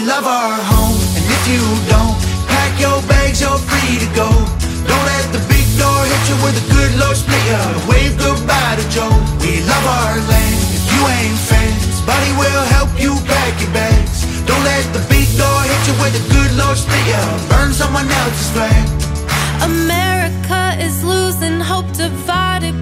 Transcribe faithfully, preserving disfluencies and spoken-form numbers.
love our home, and if you don't, pack your bags, you're free to go. Don't let the big door hit you with a good Lord split you. Wave goodbye to Joe. We love our land. If you ain't fans, buddy will help you pack your bags. Don't let the big door hit you with a good Lord split you. Burn someone else's flag. America is losing hope, divided